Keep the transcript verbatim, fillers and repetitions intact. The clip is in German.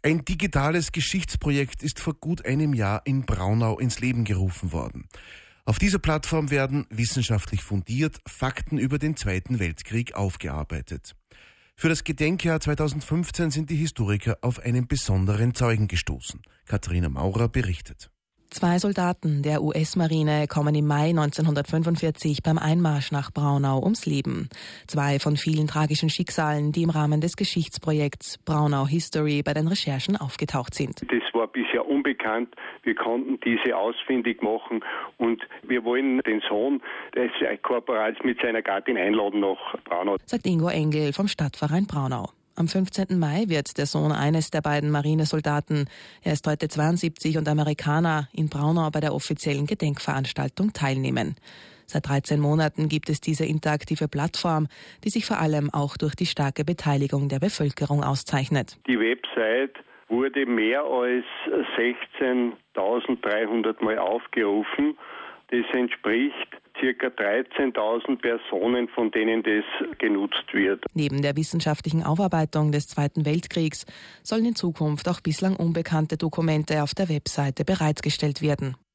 Ein digitales Geschichtsprojekt ist vor gut einem Jahr in Braunau ins Leben gerufen worden. Auf dieser Plattform werden wissenschaftlich fundiert Fakten über den Zweiten Weltkrieg aufgearbeitet. Für das Gedenkjahr zweitausendfünfzehn sind die Historiker auf einen besonderen Zeugen gestoßen. Katharina Maurer berichtet. Zwei Soldaten der U S-Marine kommen im Mai neunzehnhundertfünfundvierzig beim Einmarsch nach Braunau ums Leben. Zwei von vielen tragischen Schicksalen, die im Rahmen des Geschichtsprojekts Braunau History bei den Recherchen aufgetaucht sind. Das war bisher unbekannt. Wir konnten diese ausfindig machen und wir wollen den Sohn des Korporals mit seiner Gattin einladen nach Braunau, sagt Ingo Engel vom Stadtverein Braunau. Am fünfzehnten Mai wird der Sohn eines der beiden Marinesoldaten, er ist heute zweiundsiebzig und Amerikaner, in Braunau bei der offiziellen Gedenkveranstaltung teilnehmen. Seit dreizehn Monaten gibt es diese interaktive Plattform, die sich vor allem auch durch die starke Beteiligung der Bevölkerung auszeichnet. Die Website wurde mehr als sechzehntausenddreihundert Mal aufgerufen. Das entspricht circa dreizehntausend Personen, von denen das genutzt wird. Neben der wissenschaftlichen Aufarbeitung des Zweiten Weltkriegs sollen in Zukunft auch bislang unbekannte Dokumente auf der Webseite bereitgestellt werden.